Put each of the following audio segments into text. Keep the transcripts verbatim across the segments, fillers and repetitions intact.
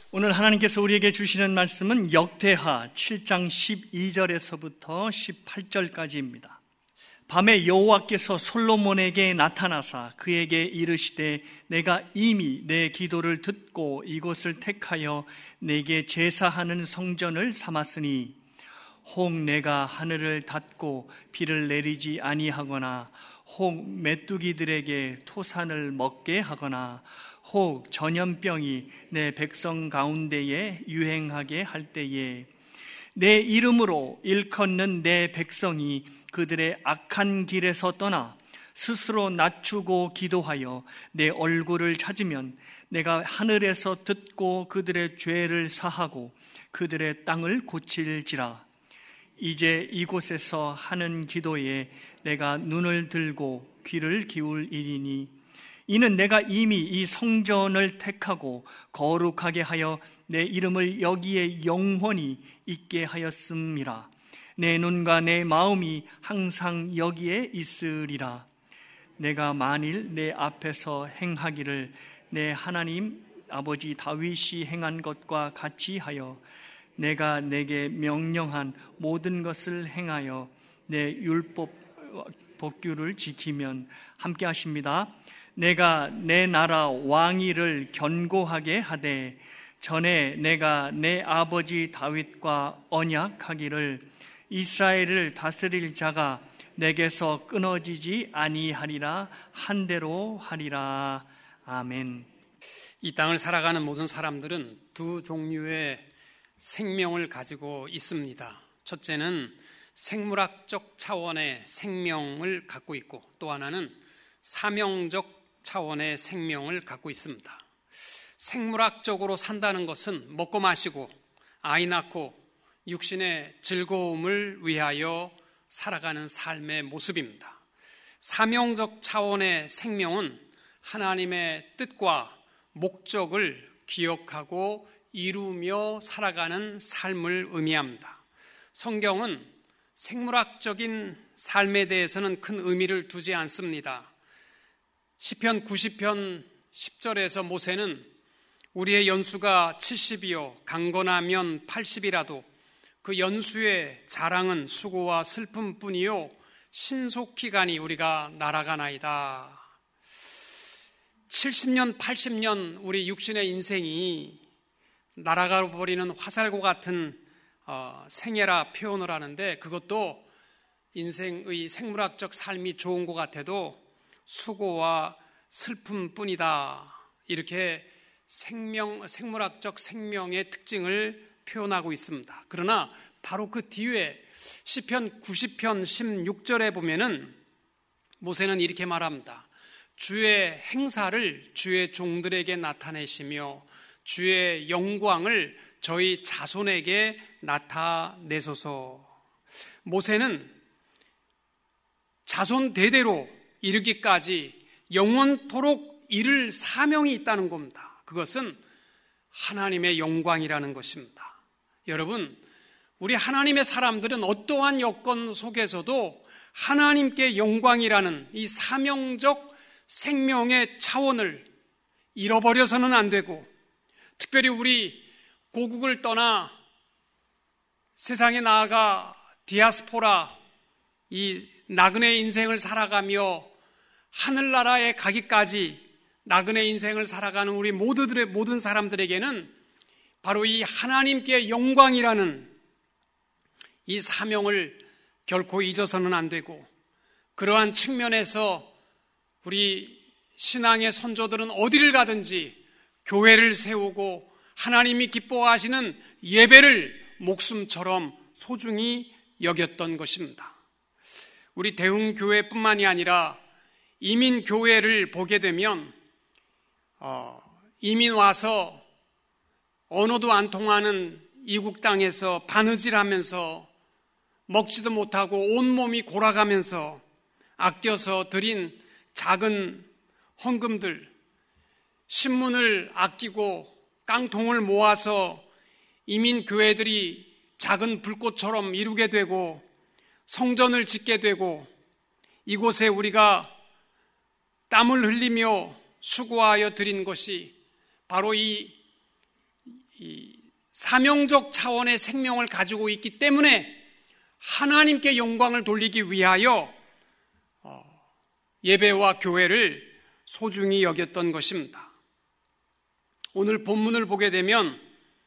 오늘 하나님께서 우리에게 주시는 말씀은 역대하 칠 장 십이 절에서부터 십팔 절까지입니다. 밤에 여호와께서 솔로몬에게 나타나사 그에게 이르시되 내가 이미 내 기도를 듣고 이곳을 택하여 내게 제사하는 성전을 삼았으니 혹 내가 하늘을 닫고 비를 내리지 아니하거나 혹 메뚜기들에게 토산을 먹게 하거나 혹 전염병이 내 백성 가운데에 유행하게 할 때에 내 이름으로 일컫는 내 백성이 그들의 악한 길에서 떠나 스스로 낮추고 기도하여 내 얼굴을 찾으면 내가 하늘에서 듣고 그들의 죄를 사하고 그들의 땅을 고칠지라. 이제 이곳에서 하는 기도에 내가 눈을 들고 귀를 기울이리니 이는 내가 이미 이 성전을 택하고 거룩하게 하여 내 이름을 여기에 영원히 있게 하였음이라. 내 눈과 내 마음이 항상 여기에 있으리라. 내가 만일 내 앞에서 행하기를 내 하나님 아버지 다윗이 행한 것과 같이 하여 내가 내게 명령한 모든 것을 행하여 내 율법 법규를 지키면 함께 하십니다. 내가 내 나라 왕위를 견고하게 하되 전에 내가 내 아버지 다윗과 언약하기를 이스라엘을 다스릴 자가 내게서 끊어지지 아니하리라 한대로 하리라. 아멘. 이 땅을 살아가는 모든 사람들은 두 종류의 생명을 가지고 있습니다. 첫째는 생물학적 차원의 생명을 갖고 있고 또 하나는 사명적 차원의 생명을 갖고 있습니다. 생물학적으로 산다는 것은 먹고 마시고 아이 낳고 육신의 즐거움을 위하여 살아가는 삶의 모습입니다. 사명적 차원의 생명은 하나님의 뜻과 목적을 기억하고 이루며 살아가는 삶을 의미합니다. 성경은 생물학적인 삶에 대해서는 큰 의미를 두지 않습니다. 시편 구십 편 십 절에서 모세는 우리의 연수가 칠십이요 강건하면 팔십이라도 그 연수의 자랑은 수고와 슬픔뿐이요 신속히 가니 우리가 날아가나이다. 칠십 년 팔십 년 우리 육신의 인생이 날아가 버리는 화살과 같은 어, 생애라 표현을 하는데 그것도 인생의 생물학적 삶이 좋은 것 같아도 수고와 슬픔뿐이다. 이렇게 생명, 생물학적 생명의 특징을 표현하고 있습니다. 그러나 바로 그 뒤에 시편 구십 편 십육 절에 보면은 모세는 이렇게 말합니다. 주의 행사를 주의 종들에게 나타내시며 주의 영광을 저희 자손에게 나타내소서. 모세는 자손 대대로 이르기까지 영원토록 이룰 사명이 있다는 겁니다. 그것은 하나님의 영광이라는 것입니다. 여러분, 우리 하나님의 사람들은 어떠한 여건 속에서도 하나님께 영광이라는 이 사명적 생명의 차원을 잃어버려서는 안 되고, 특별히 우리 고국을 떠나 세상에 나아가 디아스포라, 이 나그네 인생을 살아가며 하늘나라에 가기까지 나그네 인생을 살아가는 우리 모두들의 모든 사람들에게는 바로 이 하나님께 영광이라는 이 사명을 결코 잊어서는 안 되고, 그러한 측면에서 우리 신앙의 선조들은 어디를 가든지 교회를 세우고 하나님이 기뻐하시는 예배를 목숨처럼 소중히 여겼던 것입니다. 우리 대흥교회뿐만이 아니라 이민교회를 보게 되면 어, 이민 와서 언어도 안 통하는 이국 땅에서 바느질하면서 먹지도 못하고 온몸이 골아가면서 아껴서 드린 작은 헌금들, 신문을 아끼고 깡통을 모아서 이민교회들이 작은 불꽃처럼 이루게 되고 성전을 짓게 되고, 이곳에 우리가 땀을 흘리며 수고하여 드린 것이 바로 이 이 사명적 차원의 생명을 가지고 있기 때문에 하나님께 영광을 돌리기 위하여 예배와 교회를 소중히 여겼던 것입니다. 오늘 본문을 보게 되면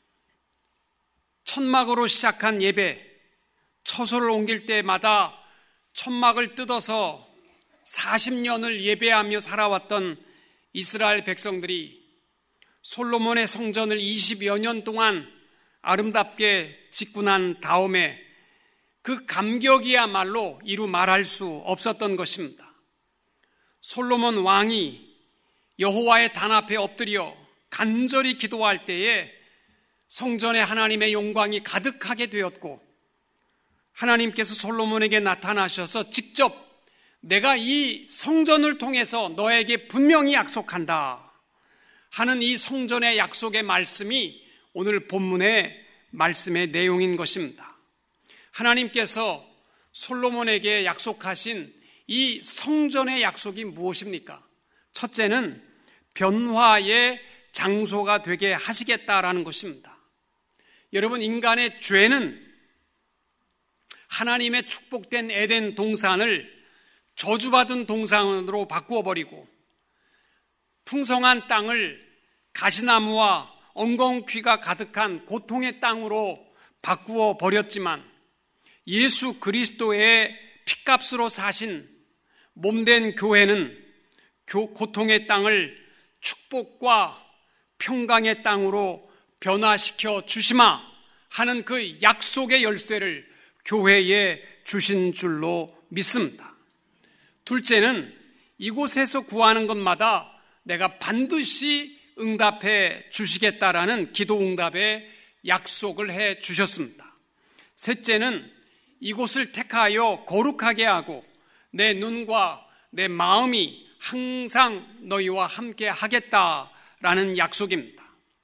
천막으로 시작한 예배, 처소를 옮길 때마다 천막을 뜯어서 사십 년을 예배하며 살아왔던 이스라엘 백성들이 솔로몬의 성전을 이십여 년 동안 아름답게 짓고 난 다음에 그 감격이야말로 이루 말할 수 없었던 것입니다. 솔로몬 왕이 여호와의 단 앞에 엎드려 간절히 기도할 때에 성전에 하나님의 영광이 가득하게 되었고, 하나님께서 솔로몬에게 나타나셔서 직접 내가 이 성전을 통해서 너에게 분명히 약속한다 하는 이 성전의 약속의 말씀이 오늘 본문의 말씀의 내용인 것입니다. 하나님께서 솔로몬에게 약속하신 이 성전의 약속이 무엇입니까? 첫째는 변화의 장소가 되게 하시겠다라는 것입니다. 여러분, 인간의 죄는 하나님의 축복된 에덴 동산을 저주받은 동산으로 바꾸어 버리고 풍성한 땅을 가시나무와 엉겅퀴가 가득한 고통의 땅으로 바꾸어 버렸지만, 예수 그리스도의 핏값으로 사신 몸된 교회는 고통의 땅을 축복과 평강의 땅으로 변화시켜 주시마 하는 그 약속의 열쇠를 교회에 주신 줄로 믿습니다. 둘째는 이곳에서 구하는 것마다 내가 반드시 응답해 주시겠다라는 기도 응답의 약속을 해 주셨습니다. 셋째는 이곳을 택하여 거룩하게 하고 내 눈과 내 마음이 항상 너희와 함께 하겠다라는 약속입니다.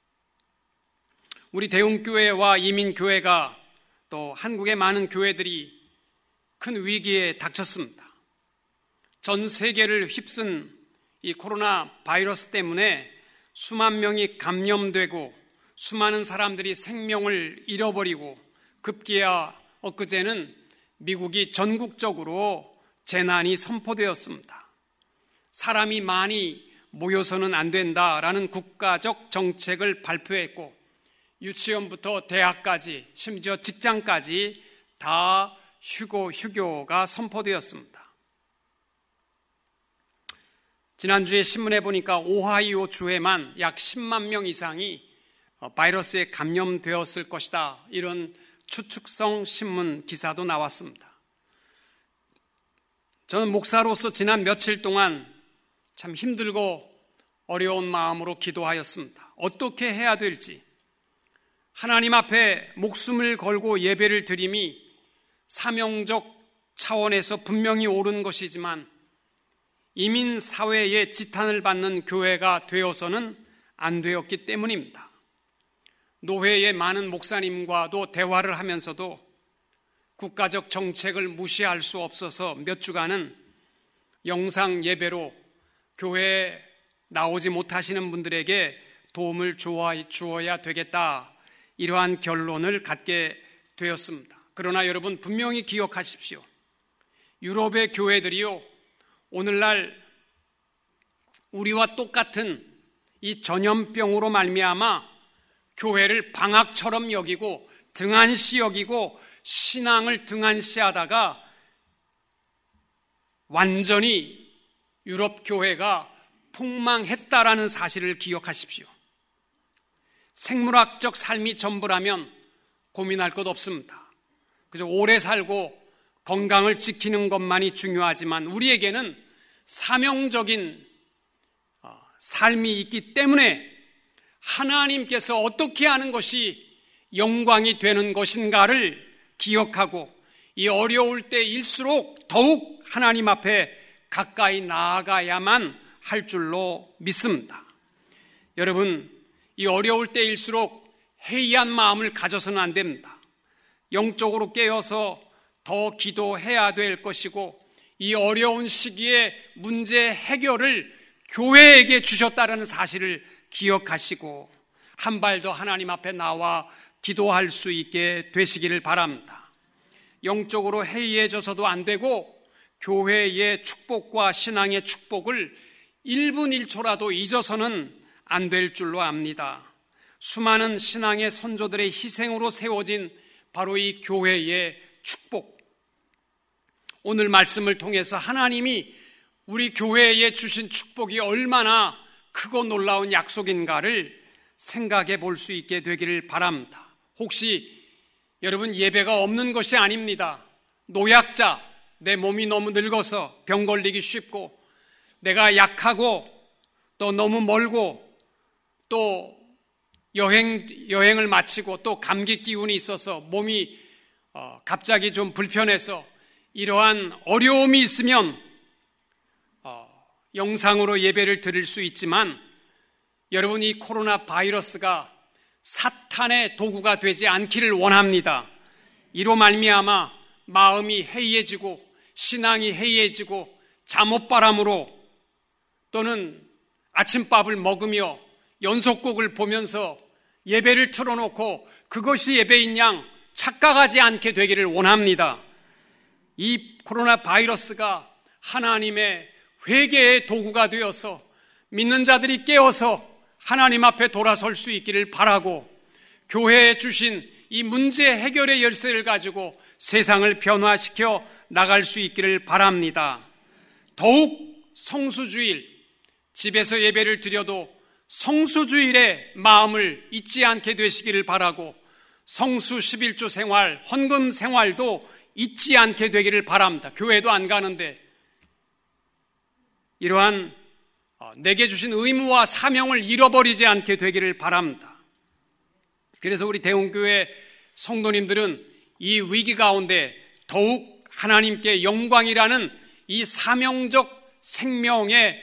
우리 대웅교회와 이민교회가 또 한국의 많은 교회들이 큰 위기에 닥쳤습니다. 전 세계를 휩쓴 이 코로나 바이러스 때문에 수만 명이 감염되고 수많은 사람들이 생명을 잃어버리고, 급기야 엊그제는 미국이 전국적으로 재난이 선포되었습니다. 사람이 많이 모여서는 안 된다라는 국가적 정책을 발표했고, 유치원부터 대학까지 심지어 직장까지 다 휴고, 휴교가 선포되었습니다. 지난주에 신문에 보니까 오하이오 주에만 약 십만 명 이상이 바이러스에 감염되었을 것이다, 이런 추측성 신문 기사도 나왔습니다. 저는 목사로서 지난 며칠 동안 참 힘들고 어려운 마음으로 기도하였습니다. 어떻게 해야 될지, 하나님 앞에 목숨을 걸고 예배를 드림이 사명적 차원에서 분명히 옳은 것이지만 이민 사회의 지탄을 받는 교회가 되어서는 안 되었기 때문입니다. 노회의 많은 목사님과도 대화를 하면서도 국가적 정책을 무시할 수 없어서 몇 주간은 영상 예배로 교회에 나오지 못하시는 분들에게 도움을 주어야 되겠다, 이러한 결론을 갖게 되었습니다. 그러나 여러분, 분명히 기억하십시오. 유럽의 교회들이요, 오늘날 우리와 똑같은 이 전염병으로 말미암아 교회를 방학처럼 여기고 등한시 여기고 신앙을 등한시하다가 완전히 유럽 교회가 폭망했다라는 사실을 기억하십시오. 생물학적 삶이 전부라면 고민할 것 없습니다. 그저 오래 살고 건강을 지키는 것만이 중요하지만 우리에게는 사명적인 삶이 있기 때문에 하나님께서 어떻게 하는 것이 영광이 되는 것인가를 기억하고 이 어려울 때일수록 더욱 하나님 앞에 가까이 나아가야만 할 줄로 믿습니다. 여러분, 이 어려울 때일수록 해이한 마음을 가져서는 안 됩니다. 영적으로 깨어서 더 기도해야 될 것이고, 이 어려운 시기에 문제 해결을 교회에게 주셨다는 사실을 기억하시고, 한 발 더 하나님 앞에 나와 기도할 수 있게 되시기를 바랍니다. 영적으로 해이해져서도 안 되고 교회의 축복과 신앙의 축복을 일 분 일 초라도 잊어서는 안 될 줄로 압니다. 수많은 신앙의 선조들의 희생으로 세워진 바로 이 교회의 축복. 오늘 말씀을 통해서 하나님이 우리 교회에 주신 축복이 얼마나 크고 놀라운 약속인가를 생각해 볼 수 있게 되기를 바랍니다. 혹시 여러분 예배가 없는 것이 아닙니다. 노약자, 내 몸이 너무 늙어서 병 걸리기 쉽고 내가 약하고 또 너무 멀고 또 여행, 여행을 마치고 또 감기 기운이 있어서 몸이 어, 갑자기 좀 불편해서 이러한 어려움이 있으면 어, 영상으로 예배를 드릴 수 있지만 여러분 이 코로나 바이러스가 사탄의 도구가 되지 않기를 원합니다. 이로 말미암아 마음이 해이해지고 신앙이 해이해지고 잠옷바람으로 또는 아침밥을 먹으며 연속곡을 보면서 예배를 틀어놓고 그것이 예배인 양 착각하지 않게 되기를 원합니다. 이 코로나 바이러스가 하나님의 회개의 도구가 되어서 믿는 자들이 깨어서 하나님 앞에 돌아설 수 있기를 바라고 교회에 주신 이 문제 해결의 열쇠를 가지고 세상을 변화시켜 나갈 수 있기를 바랍니다. 더욱 성수주일, 집에서 예배를 드려도 성수주일에 마음을 잊지 않게 되시기를 바라고 성수 십일조 생활, 헌금 생활도 잊지 않게 되기를 바랍니다. 교회도 안 가는데 이러한 내게 주신 의무와 사명을 잃어버리지 않게 되기를 바랍니다. 그래서 우리 대웅교회 성도님들은 이 위기 가운데 더욱 하나님께 영광이라는 이 사명적 생명의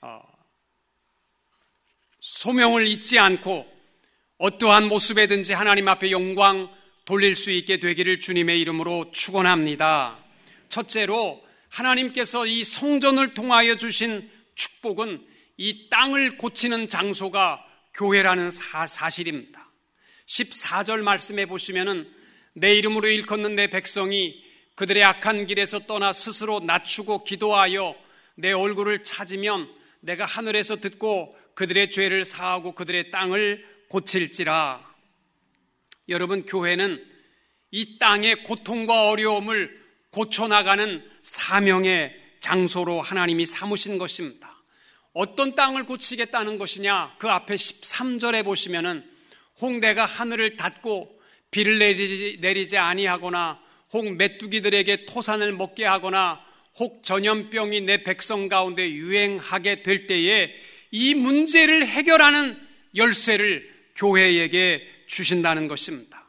소명을 잊지 않고 어떠한 모습에든지 하나님 앞에 영광 돌릴 수 있게 되기를 주님의 이름으로 축원합니다. 첫째로 하나님께서 이 성전을 통하여 주신 축복은 이 땅을 고치는 장소가 교회라는 사, 사실입니다. 십사 절 말씀해 보시면은 내 이름으로 일컫는 내 백성이 그들의 악한 길에서 떠나 스스로 낮추고 기도하여 내 얼굴을 찾으면 내가 하늘에서 듣고 그들의 죄를 사하고 그들의 땅을 고칠지라. 여러분, 교회는 이 땅의 고통과 어려움을 고쳐나가는 사명의 장소로 하나님이 삼으신 것입니다. 어떤 땅을 고치겠다는 것이냐? 그 앞에 십삼 절에 보시면은 혹 내가 하늘을 닫고 비를 내리지, 내리지 아니하거나 혹 메뚜기들에게 토산을 먹게 하거나 혹 전염병이 내 백성 가운데 유행하게 될 때에 이 문제를 해결하는 열쇠를 교회에게 주신다는 것입니다.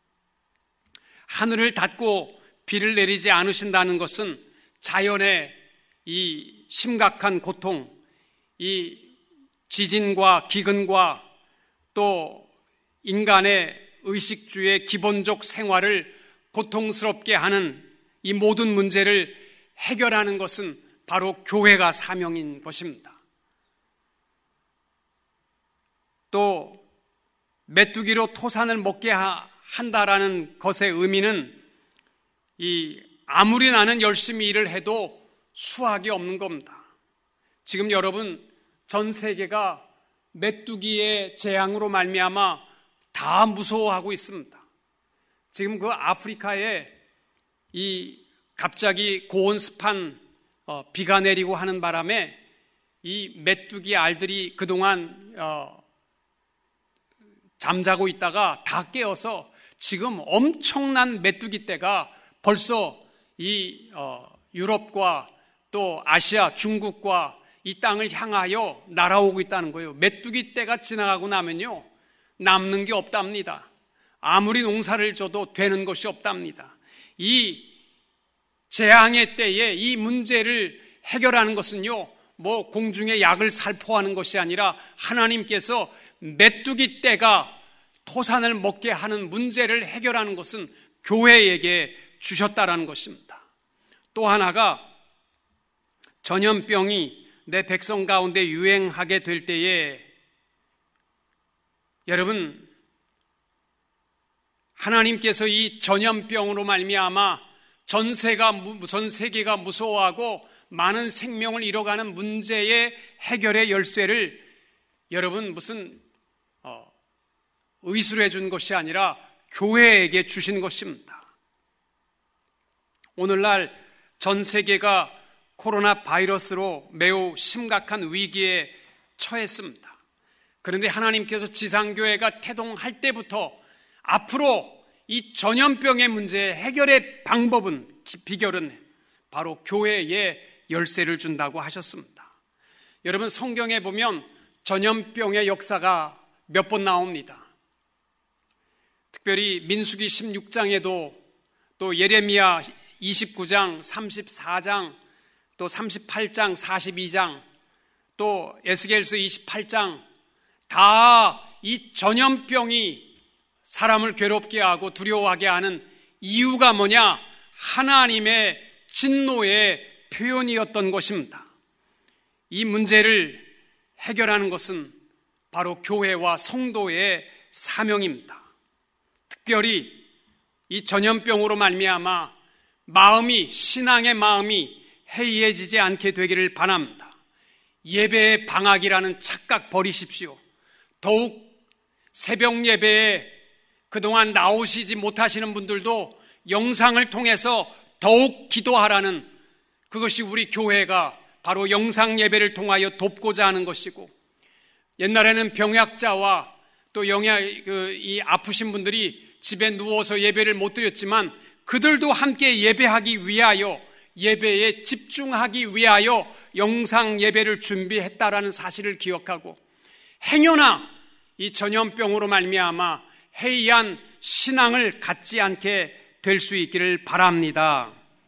하늘을 닫고 비를 내리지 않으신다는 것은 자연의 이 심각한 고통, 이 지진과 기근과 또 인간의 의식주의 기본적 생활을 고통스럽게 하는 이 모든 문제를 해결하는 것은 바로 교회가 사명인 것입니다. 또 메뚜기로 토산을 먹게 한다라는 것의 의미는 이 아무리 나는 열심히 일을 해도 수확이 없는 겁니다. 지금 여러분 전 세계가 메뚜기의 재앙으로 말미암아 다 무서워하고 있습니다. 지금 그 아프리카에 이 갑자기 고온습한 어, 비가 내리고 하는 바람에 이 메뚜기 알들이 그동안 어, 잠자고 있다가 다 깨어서 지금 엄청난 메뚜기 떼가 벌써 이 어, 유럽과 또 아시아, 중국과 이 땅을 향하여 날아오고 있다는 거예요. 메뚜기 떼가 지나가고 나면요 남는 게 없답니다. 아무리 농사를 져도 되는 것이 없답니다. 이 재앙의 때에 이 문제를 해결하는 것은요 뭐 공중에 약을 살포하는 것이 아니라 하나님께서 메뚜기 떼가 토산을 먹게 하는 문제를 해결하는 것은 교회에게 주셨다라는 것입니다. 또 하나가 전염병이 내 백성 가운데 유행하게 될 때에 여러분, 하나님께서 이 전염병으로 말미암아 전세가, 전 세계가 무서워하고 많은 생명을 잃어가는 문제의 해결의 열쇠를 여러분 무슨 어, 의수로 해준 것이 아니라 교회에게 주신 것입니다. 오늘날 전 세계가 코로나 바이러스로 매우 심각한 위기에 처했습니다. 그런데 하나님께서 지상교회가 태동할 때부터 앞으로 이 전염병의 문제의 해결의 방법은, 비결은 바로 교회에 열쇠를 준다고 하셨습니다. 여러분, 성경에 보면 전염병의 역사가 몇 번 나옵니다. 특별히 민수기 십육 장에도 또 예레미야 이십구 장, 삼십사 장, 또 삼십팔 장, 사십이 장, 또 에스겔서 이십팔 장, 다 이 전염병이 사람을 괴롭게 하고 두려워하게 하는 이유가 뭐냐? 하나님의 진노의 표현이었던 것입니다. 이 문제를 해결하는 것은 바로 교회와 성도의 사명입니다. 특별히 이 전염병으로 말미암아 마음이, 신앙의 마음이 해이해지지 않게 되기를 바랍니다. 예배의 방학이라는 착각 버리십시오. 더욱 새벽 예배에 그동안 나오시지 못하시는 분들도 영상을 통해서 더욱 기도하라는, 그것이 우리 교회가 바로 영상 예배를 통하여 돕고자 하는 것이고, 옛날에는 병약자와 또 영양, 그, 이 아프신 분들이 집에 누워서 예배를 못 드렸지만 그들도 함께 예배하기 위하여, 예배에 집중하기 위하여 영상 예배를 준비했다라는 사실을 기억하고, 행여나 이 전염병으로 말미암아 해이한 신앙을 갖지 않게 될 수 있기를 바랍니다.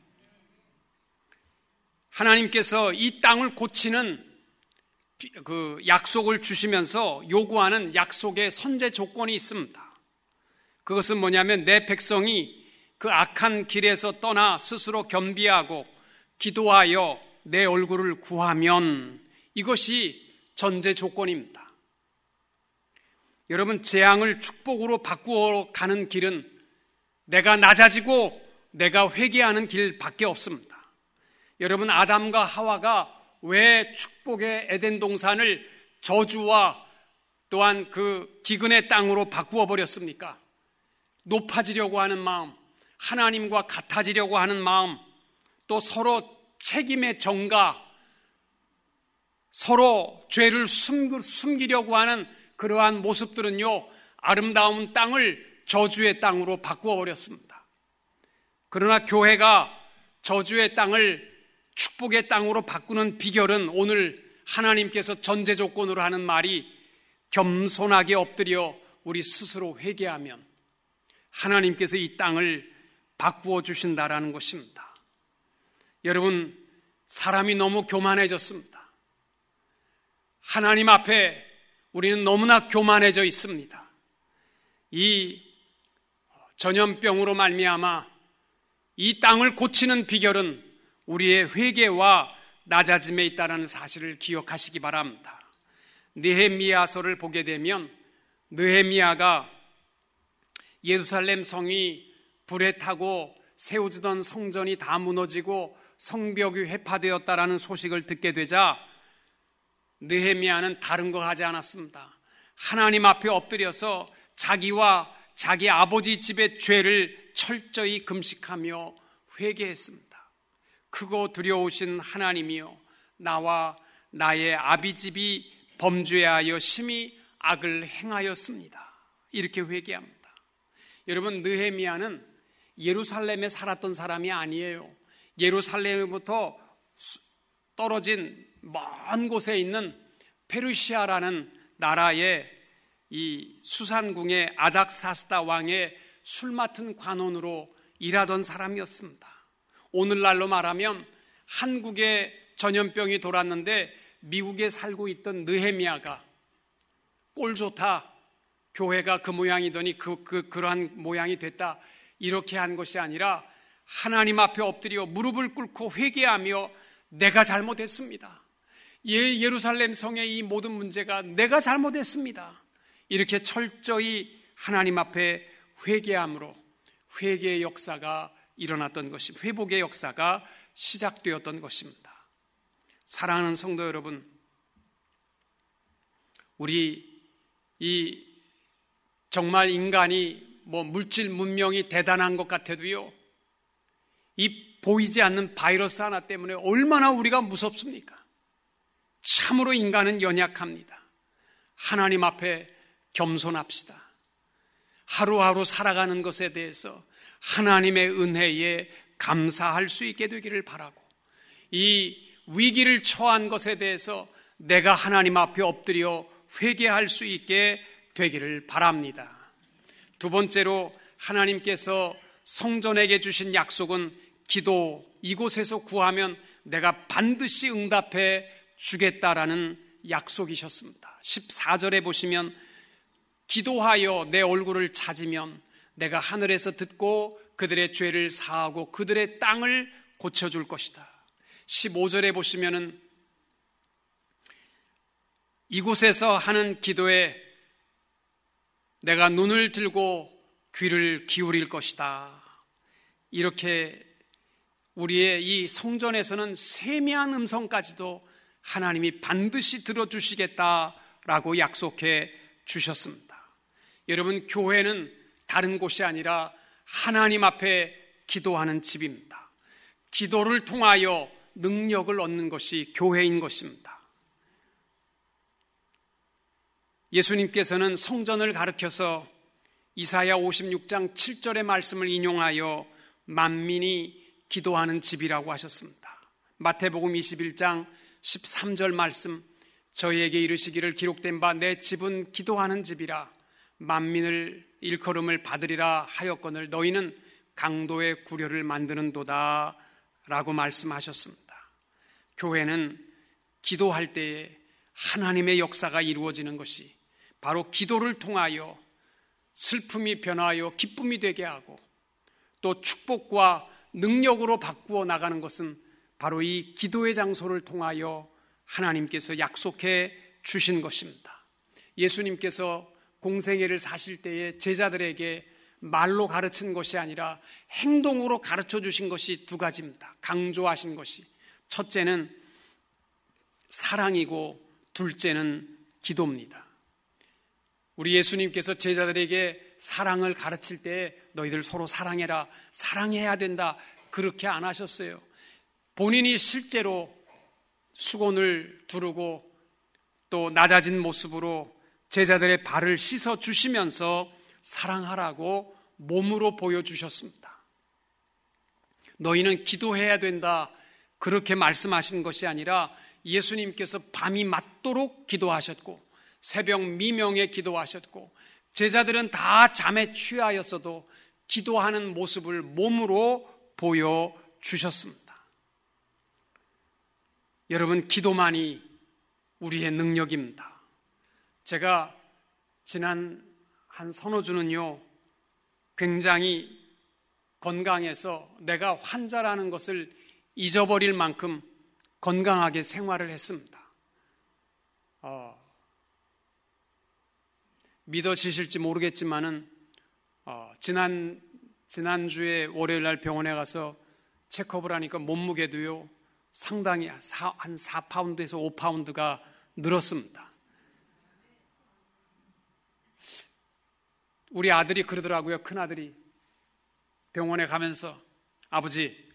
하나님께서 이 땅을 고치는 그 약속을 주시면서 요구하는 약속의 선제 조건이 있습니다. 그것은 뭐냐면 내 백성이 그 악한 길에서 떠나 스스로 겸비하고 기도하여 내 얼굴을 구하면, 이것이 전제 조건입니다. 여러분, 재앙을 축복으로 바꾸어 가는 길은 내가 낮아지고 내가 회개하는 길밖에 없습니다. 여러분, 아담과 하와가 왜 축복의 에덴 동산을 저주와 또한 그 기근의 땅으로 바꾸어 버렸습니까? 높아지려고 하는 마음, 하나님과 같아지려고 하는 마음, 또 서로 책임의 전가, 서로 죄를 숨기려고 하는 그러한 모습들은요, 아름다운 땅을 저주의 땅으로 바꾸어 버렸습니다. 그러나 교회가 저주의 땅을 축복의 땅으로 바꾸는 비결은 오늘 하나님께서 전제 조건으로 하는 말이 겸손하게 엎드려 우리 스스로 회개하면 하나님께서 이 땅을 바꾸어 주신다라는 것입니다. 여러분, 사람이 너무 교만해졌습니다. 하나님 앞에 우리는 너무나 교만해져 있습니다. 이 전염병으로 말미암아 이 땅을 고치는 비결은 우리의 회개와 낮아짐에 있다는 사실을 기억하시기 바랍니다. 느헤미야서를 보게 되면 느헤미야가 예루살렘 성이 불에 타고 세워지던 성전이 다 무너지고 성벽이 회파되었다라는 소식을 듣게 되자 느헤미야는 다른 거 하지 않았습니다. 하나님 앞에 엎드려서 자기와 자기 아버지 집의 죄를 철저히 금식하며 회개했습니다. 크고 두려우신 하나님이여, 나와 나의 아비집이 범죄하여 심히 악을 행하였습니다. 이렇게 회개합니다. 여러분, 느헤미야는 예루살렘에 살았던 사람이 아니에요. 예루살렘부터 떨어진 먼 곳에 있는 페르시아라는 나라의 이 수산궁의 아닥사스다 왕의 술 맡은 관원으로 일하던 사람이었습니다. 오늘날로 말하면 한국에 전염병이 돌았는데 미국에 살고 있던 느헤미야가 꼴 좋다, 교회가 그 모양이더니 그, 그, 그러한 모양이 됐다, 이렇게 한 것이 아니라 하나님 앞에 엎드려 무릎을 꿇고 회개하며 내가 잘못했습니다. 예, 예루살렘 성의 이 모든 문제가 내가 잘못했습니다. 이렇게 철저히 하나님 앞에 회개함으로 회개의 역사가 일어났던 것입니다. 회복의 역사가 시작되었던 것입니다. 사랑하는 성도 여러분, 우리 이 정말 인간이 뭐 물질 문명이 대단한 것 같아도요, 이 보이지 않는 바이러스 하나 때문에 얼마나 우리가 무섭습니까? 참으로 인간은 연약합니다. 하나님 앞에 겸손합시다. 하루하루 살아가는 것에 대해서 하나님의 은혜에 감사할 수 있게 되기를 바라고, 이 위기를 처한 것에 대해서 내가 하나님 앞에 엎드려 회개할 수 있게 되기를 바랍니다. 두 번째로 하나님께서 성전에게 주신 약속은 기도, 이곳에서 구하면 내가 반드시 응답해 주겠다라는 약속이셨습니다. 십사 절에 보시면 기도하여 내 얼굴을 찾으면 내가 하늘에서 듣고 그들의 죄를 사하고 그들의 땅을 고쳐줄 것이다. 십오 절에 보시면은 이곳에서 하는 기도에 내가 눈을 들고 귀를 기울일 것이다. 이렇게 우리의 이 성전에서는 세미한 음성까지도 하나님이 반드시 들어주시겠다라고 약속해 주셨습니다. 여러분, 교회는 다른 곳이 아니라 하나님 앞에 기도하는 집입니다. 기도를 통하여 능력을 얻는 것이 교회인 것입니다. 예수님께서는 성전을 가르쳐서 이사야 오십육 장 칠 절의 말씀을 인용하여 만민이 기도하는 집이라고 하셨습니다. 마태복음 이십일 장 십삼 절 말씀, 저희에게 이르시기를 기록된 바 내 집은 기도하는 집이라 만민을 일컬음을 받으리라 하였거늘 너희는 강도의 구려를 만드는도다 라고 말씀하셨습니다. 교회는 기도할 때에 하나님의 역사가 이루어지는 것이 바로 기도를 통하여 슬픔이 변화하여 기쁨이 되게 하고 또 축복과 능력으로 바꾸어 나가는 것은 바로 이 기도의 장소를 통하여 하나님께서 약속해 주신 것입니다. 예수님께서 공생애를 사실 때에 제자들에게 말로 가르친 것이 아니라 행동으로 가르쳐 주신 것이 두 가지입니다. 강조하신 것이, 첫째는 사랑이고 둘째는 기도입니다. 우리 예수님께서 제자들에게 사랑을 가르칠 때 너희들 서로 사랑해라, 사랑해야 된다, 그렇게 안 하셨어요. 본인이 실제로 수건을 두르고 또 낮아진 모습으로 제자들의 발을 씻어 주시면서 사랑하라고 몸으로 보여주셨습니다. 너희는 기도해야 된다, 그렇게 말씀하신 것이 아니라 예수님께서 밤이 맞도록 기도하셨고 새벽 미명에 기도하셨고 제자들은 다 잠에 취하였어도 기도하는 모습을 몸으로 보여주셨습니다. 여러분, 기도만이 우리의 능력입니다. 제가 지난 한 서너 주는요, 굉장히 건강해서 내가 환자라는 것을 잊어버릴 만큼 건강하게 생활을 했습니다. 어, 믿어지실지 모르겠지만은 어, 지난 지난주에 월요일 날 병원에 가서 체크업을 하니까 몸무게도요 상당히 사, 한 사 파운드에서 오 파운드가 늘었습니다. 우리 아들이 그러더라고요. 큰아들이 병원에 가면서 아버지,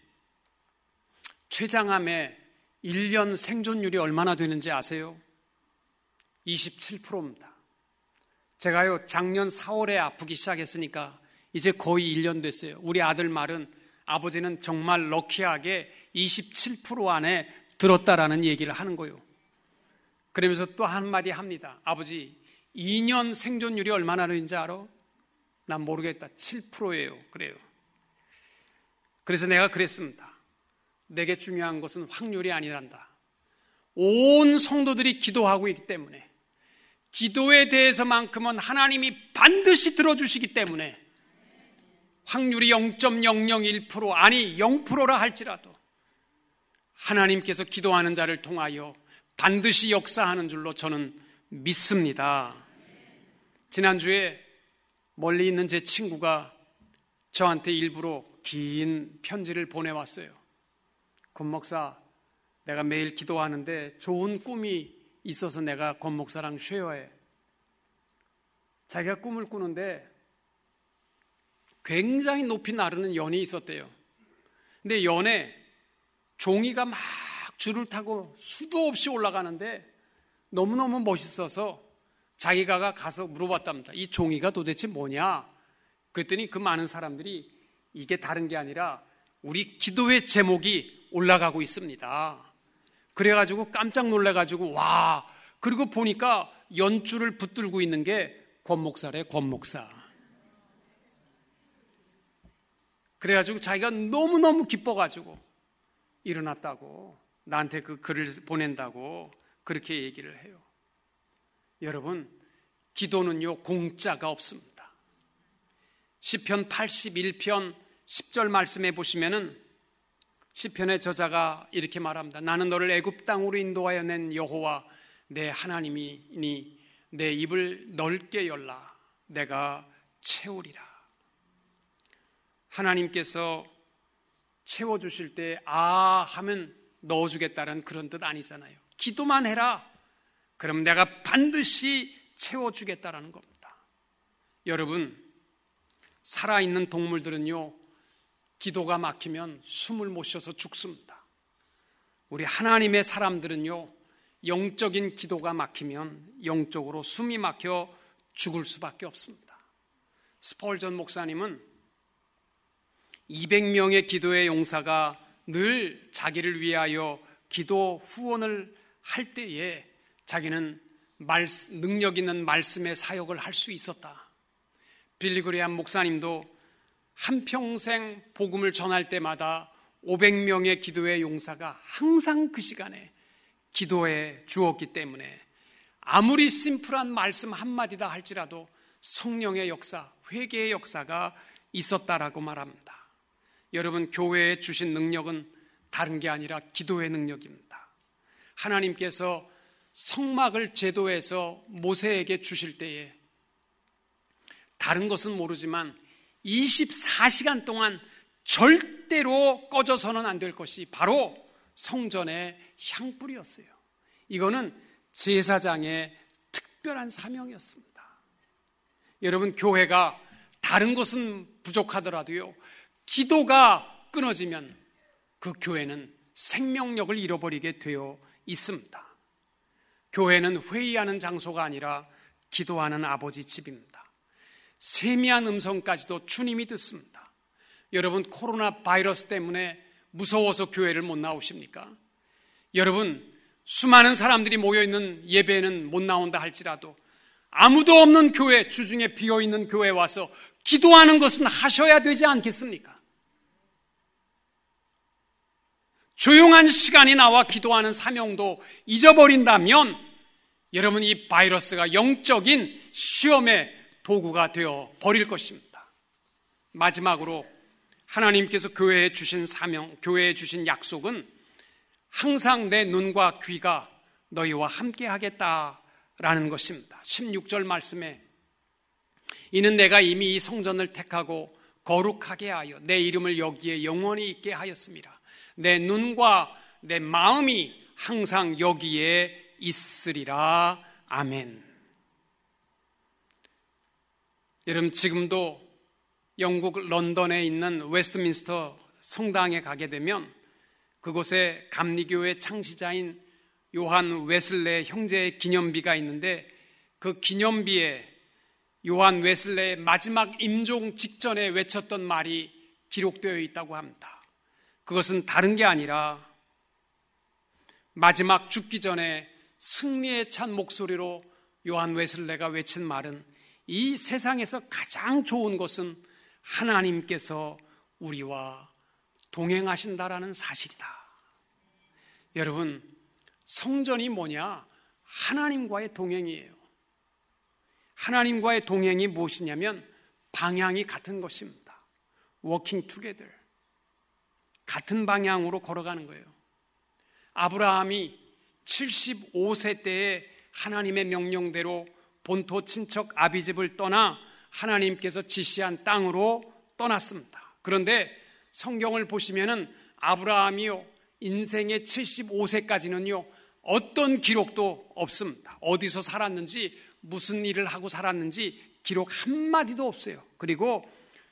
췌장암에 일 년 생존율이 얼마나 되는지 아세요? 이십칠 퍼센트입니다. 제가요 작년 사월에 아프기 시작했으니까 이제 거의 일 년 됐어요. 우리 아들 말은 아버지는 정말 럭키하게 이십칠 퍼센트 안에 들었다라는 얘기를 하는 거예요. 그러면서 또 한마디 합니다. 아버지, 이 년 생존율이 얼마나 되는지 알아? 난 모르겠다. 칠 퍼센트예요. 그래요. 그래서 내가 그랬습니다. 내게 중요한 것은 확률이 아니란다. 온 성도들이 기도하고 있기 때문에, 기도에 대해서만큼은 하나님이 반드시 들어주시기 때문에 확률이 영 점 영영일 퍼센트 아니 영 퍼센트라 할지라도 하나님께서 기도하는 자를 통하여 반드시 역사하는 줄로 저는 믿습니다. 지난주에 멀리 있는 제 친구가 저한테 일부러 긴 편지를 보내왔어요. 권 목사, 내가 매일 기도하는데 좋은 꿈이 있어서 내가 권 목사랑 쉐어해. 자기가 꿈을 꾸는데 굉장히 높이 나르는 연이 있었대요. 근데 연에 종이가 막 줄을 타고 수도 없이 올라가는데 너무너무 멋있어서 자기가 가서 물어봤답니다. 이 종이가 도대체 뭐냐? 그랬더니 그 많은 사람들이 이게 다른 게 아니라 우리 기도의 제목이 올라가고 있습니다. 그래가지고 깜짝 놀래가지고 와, 그리고 보니까 연줄을 붙들고 있는 게 권 목사래, 권 목사. 그래가지고 자기가 너무너무 기뻐가지고 일어났다고, 나한테 그 글을 보낸다고 그렇게 얘기를 해요. 여러분, 기도는요 공짜가 없습니다. 시편 팔십일 편 십 절 말씀해 보시면은 시편의 저자가 이렇게 말합니다. 나는 너를 애굽 땅으로 인도하여 낸 여호와 내 하나님이니 내 입을 넓게 열라 내가 채우리라. 하나님께서 채워주실 때 아 하면 넣어주겠다는 그런 뜻 아니잖아요. 기도만 해라, 그럼 내가 반드시 채워주겠다라는 겁니다. 여러분, 살아있는 동물들은요 기도가 막히면 숨을 못 쉬어서 죽습니다. 우리 하나님의 사람들은요 영적인 기도가 막히면 영적으로 숨이 막혀 죽을 수밖에 없습니다. 스펄전 목사님은 이백 명의 기도의 용사가 늘 자기를 위하여 기도 후원을 할 때에 자기는 말, 능력 있는 말씀의 사역을 할 수 있었다. 빌리 그레이엄 목사님도 한평생 복음을 전할 때마다 오백 명의 기도의 용사가 항상 그 시간에 기도해 주었기 때문에 아무리 심플한 말씀 한마디다 할지라도 성령의 역사, 회개의 역사가 있었다라고 말합니다. 여러분, 교회에 주신 능력은 다른 게 아니라 기도의 능력입니다. 하나님께서 성막을 제도해서 모세에게 주실 때에 다른 것은 모르지만 이십사 시간 동안 절대로 꺼져서는 안 될 것이 바로 성전의 향불이었어요. 이거는 제사장의 특별한 사명이었습니다. 여러분, 교회가 다른 것은 부족하더라도요 기도가 끊어지면 그 교회는 생명력을 잃어버리게 되어 있습니다. 교회는 회의하는 장소가 아니라 기도하는 아버지 집입니다. 세미한 음성까지도 주님이 듣습니다. 여러분, 코로나 바이러스 때문에 무서워서 교회를 못 나오십니까? 여러분, 수많은 사람들이 모여있는 예배에는 못 나온다 할지라도 아무도 없는 교회, 주중에 비어있는 교회에 와서 기도하는 것은 하셔야 되지 않겠습니까? 조용한 시간이 나와 기도하는 사명도 잊어버린다면 여러분, 이 바이러스가 영적인 시험의 도구가 되어 버릴 것입니다. 마지막으로 하나님께서 교회에 주신 사명, 교회에 주신 약속은 항상 내 눈과 귀가 너희와 함께 하겠다라는 것입니다. 십육 절 말씀에 이는 내가 이미 이 성전을 택하고 거룩하게 하여 내 이름을 여기에 영원히 있게 하였습니다. 내 눈과 내 마음이 항상 여기에 있으리라. 아멘. 여러분, 지금도 영국 런던에 있는 웨스트민스터 성당에 가게 되면 그곳에 감리교회 창시자인 요한 웨슬레 형제의 기념비가 있는데 그 기념비에 요한 웨슬레의 마지막 임종 직전에 외쳤던 말이 기록되어 있다고 합니다. 그것은 다른 게 아니라 마지막 죽기 전에 승리에 찬 목소리로 요한 웨슬레가 외친 말은 이 세상에서 가장 좋은 것은 하나님께서 우리와 동행하신다라는 사실이다. 여러분, 성전이 뭐냐? 하나님과의 동행이에요. 하나님과의 동행이 무엇이냐면 방향이 같은 것입니다. Walking together. 같은 방향으로 걸어가는 거예요. 아브라함이 칠십오 세 때에 하나님의 명령대로 본토 친척 아비집을 떠나 하나님께서 지시한 땅으로 떠났습니다. 그런데 성경을 보시면은 아브라함이요, 인생의 칠십오 세까지는요, 어떤 기록도 없습니다. 어디서 살았는지, 무슨 일을 하고 살았는지 기록 한마디도 없어요. 그리고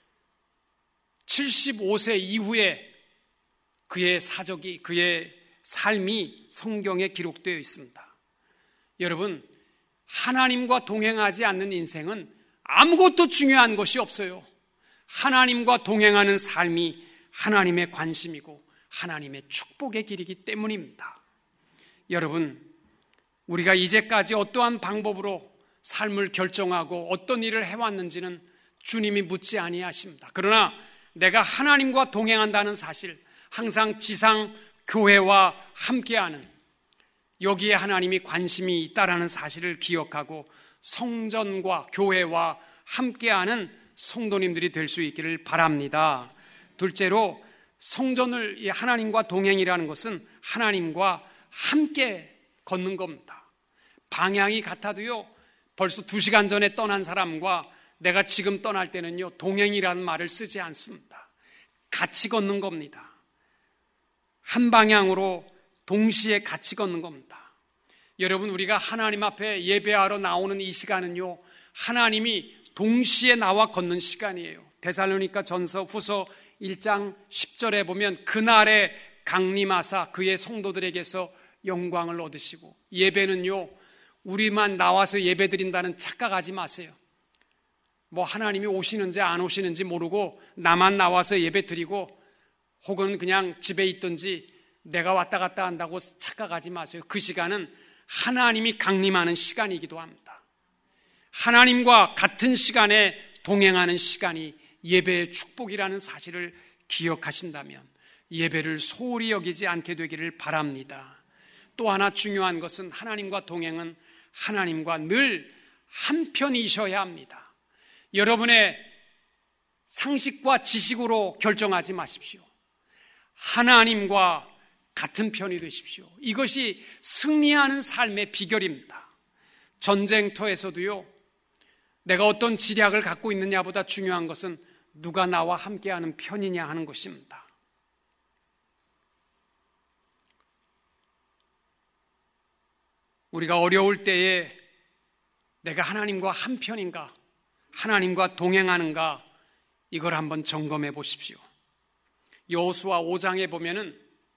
칠십오 세 이후에 그의 사적이, 그의 삶이 성경에 기록되어 있습니다. 여러분, 하나님과 동행하지 않는 인생은 아무것도 중요한 것이 없어요. 하나님과 동행하는 삶이 하나님의 관심이고 하나님의 축복의 길이기 때문입니다. 여러분, 우리가 이제까지 어떠한 방법으로 삶을 결정하고 어떤 일을 해왔는지는 주님이 묻지 아니하십니다. 그러나 내가 하나님과 동행한다는 사실, 항상 지상 교회와 함께하는, 여기에 하나님이 관심이 있다라는 사실을 기억하고 성전과 교회와 함께하는 성도님들이 될 수 있기를 바랍니다. 둘째로, 성전을 하나님과 동행이라는 것은 하나님과 함께 걷는 겁니다. 방향이 같아도요, 벌써 두 시간 전에 떠난 사람과 내가 지금 떠날 때는요, 동행이라는 말을 쓰지 않습니다. 같이 걷는 겁니다. 한 방향으로 동시에 같이 걷는 겁니다. 여러분, 우리가 하나님 앞에 예배하러 나오는 이 시간은요, 하나님이 동시에 나와 걷는 시간이에요. 데살로니가 전서 후서 일 장 십 절에 보면 그날에 강림하사 그의 성도들에게서 영광을 얻으시고, 예배는요, 우리만 나와서 예배 드린다는 착각하지 마세요. 뭐 하나님이 오시는지 안 오시는지 모르고 나만 나와서 예배 드리고 혹은 그냥 집에 있든지 내가 왔다 갔다 한다고 착각하지 마세요. 그 시간은 하나님이 강림하는 시간이기도 합니다. 하나님과 같은 시간에 동행하는 시간이 예배의 축복이라는 사실을 기억하신다면 예배를 소홀히 여기지 않게 되기를 바랍니다. 또 하나 중요한 것은 하나님과 동행은 하나님과 늘 한편이셔야 합니다. 여러분의 상식과 지식으로 결정하지 마십시오. 하나님과 같은 편이 되십시오. 이것이 승리하는 삶의 비결입니다. 전쟁터에서도요, 내가 어떤 지략을 갖고 있느냐보다 중요한 것은 누가 나와 함께하는 편이냐 하는 것입니다. 우리가 어려울 때에 내가 하나님과 한편인가, 하나님과 동행하는가, 이걸 한번 점검해 보십시오. 여호수아 오 장에 보면은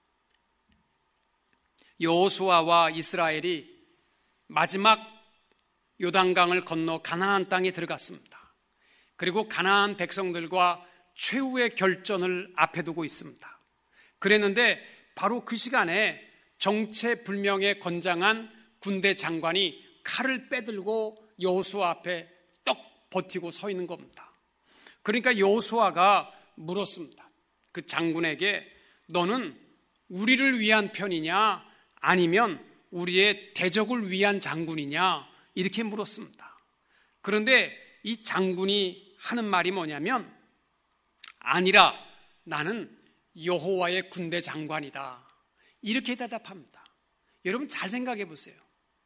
여호수아와 이스라엘이 마지막 요단강을 건너 가나안 땅에 들어갔습니다. 그리고 가나안 백성들과 최후의 결전을 앞에 두고 있습니다. 그랬는데 바로 그 시간에 정체불명의 건장한 군대 장관이 칼을 빼들고 여호수아 앞에 떡 버티고 서 있는 겁니다. 그러니까 여호수아가 물었습니다. 그 장군에게, 너는 우리를 위한 편이냐 아니면 우리의 대적을 위한 장군이냐, 이렇게 물었습니다. 그런데 이 장군이 하는 말이 뭐냐면, 아니라 나는 여호와의 군대 장관이다, 이렇게 대답합니다. 여러분 잘 생각해 보세요.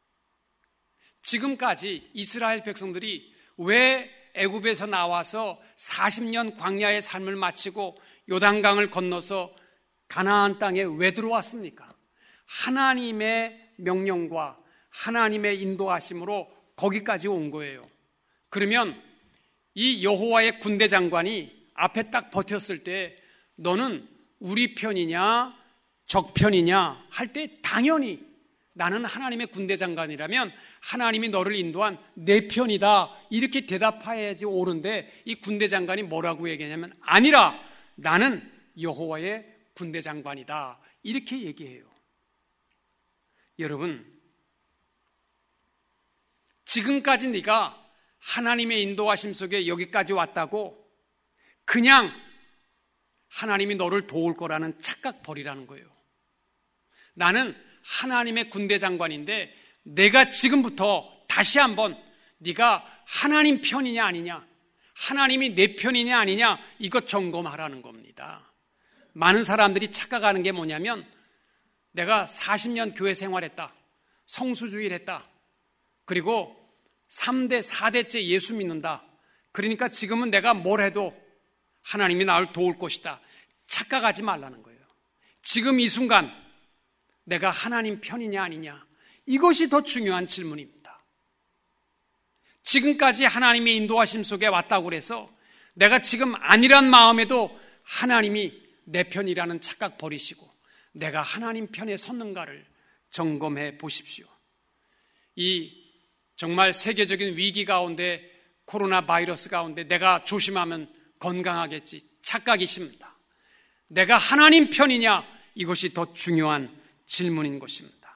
지금까지 이스라엘 백성들이 왜 애굽에서 나와서 사십 년 광야의 삶을 마치고 요단강을 건너서 가나안 땅에 왜 들어왔습니까? 하나님의 명령과 하나님의 인도하심으로 거기까지 온 거예요. 그러면 이 여호와의 군대 장관이 앞에 딱 버텼을 때 너는 우리 편이냐 적 편이냐 할 때 당연히 나는 하나님의 군대 장관이라면 하나님이 너를 인도한 내 편이다, 이렇게 대답해야지 옳은데, 이 군대 장관이 뭐라고 얘기하냐면 아니라 나는 여호와의 군대 장관이다, 이렇게 얘기해요. 여러분, 지금까지 네가 하나님의 인도하심 속에 여기까지 왔다고 그냥 하나님이 너를 도울 거라는 착각 버리라는 거예요. 나는 하나님의 군대 장관인데 내가 지금부터 다시 한번 네가 하나님 편이냐 아니냐, 하나님이 내 편이냐 아니냐, 이것 점검하라는 겁니다. 많은 사람들이 착각하는 게 뭐냐면, 내가 사십 년 교회 생활했다, 성수주의를 했다, 그리고 삼 대, 사 대째 예수 믿는다. 그러니까 지금은 내가 뭘 해도 하나님이 나를 도울 것이다. 착각하지 말라는 거예요. 지금 이 순간 내가 하나님 편이냐 아니냐, 이것이 더 중요한 질문입니다. 지금까지 하나님의 인도하심 속에 왔다고 그래서 내가 지금 아니란 마음에도 하나님이 내 편이라는 착각 버리시고 내가 하나님 편에 섰는가를 점검해 보십시오. 이 정말 세계적인 위기 가운데, 코로나 바이러스 가운데 내가 조심하면 건강하겠지, 착각이십니다. 내가 하나님 편이냐, 이것이 더 중요한 질문인 것입니다.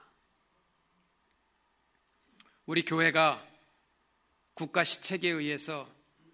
우리 교회가 국가 시책에 의해서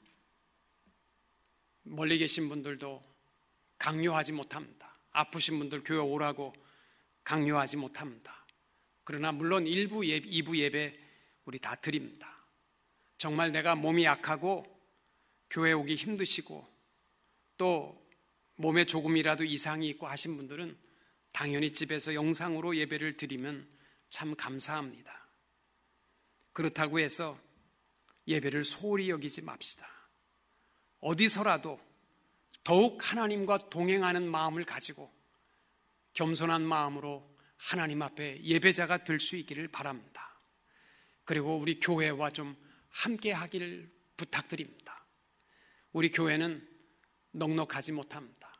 멀리 계신 분들도 강요하지 못합니다. 아프신 분들 교회 오라고 강요하지 못합니다. 그러나 물론 일부 예배, 이부 예배 우리 다 드립니다. 정말 내가 몸이 약하고 교회 오기 힘드시고 또 몸에 조금이라도 이상이 있고 하신 분들은 당연히 집에서 영상으로 예배를 드리면 참 감사합니다. 그렇다고 해서 예배를 소홀히 여기지 맙시다. 어디서라도 더욱 하나님과 동행하는 마음을 가지고 겸손한 마음으로 하나님 앞에 예배자가 될 수 있기를 바랍니다. 그리고 우리 교회와 좀 함께 하기를 부탁드립니다. 우리 교회는 넉넉하지 못합니다.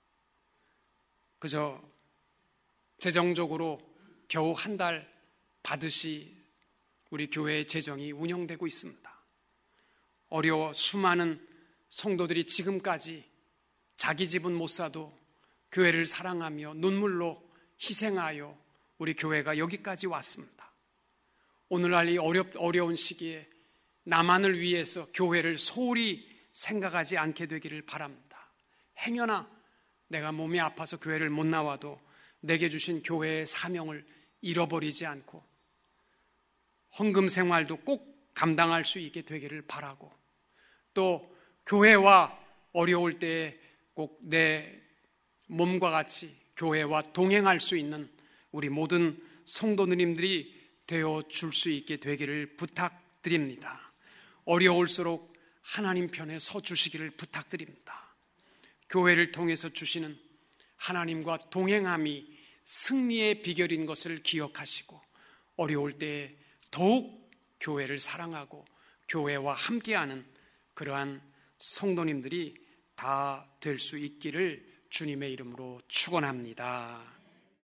그저 재정적으로 겨우 한 달 받으시 우리 교회의 재정이 운영되고 있습니다. 어려워 수많은 성도들이 지금까지 자기 집은 못 사도 교회를 사랑하며 눈물로 희생하여 우리 교회가 여기까지 왔습니다. 오늘날 이 어렵, 어려운 시기에 나만을 위해서 교회를 소홀히 생각하지 않게 되기를 바랍니다. 행여나 내가 몸이 아파서 교회를 못 나와도 내게 주신 교회의 사명을 잃어버리지 않고 헌금 생활도 꼭 감당할 수 있게 되기를 바라고, 또 교회와 어려울 때에 꼭 내 몸과 같이 교회와 동행할 수 있는 우리 모든 성도님들이 되어줄 수 있게 되기를 부탁드립니다. 어려울수록 하나님 편에 서 주시기를 부탁드립니다. 교회를 통해서 주시는 하나님과 동행함이 승리의 비결인 것을 기억하시고 어려울 때에 더욱 교회를 사랑하고 교회와 함께하는 그러한 성도님들이 다 될 수 있기를 주님의 이름으로 축원합니다.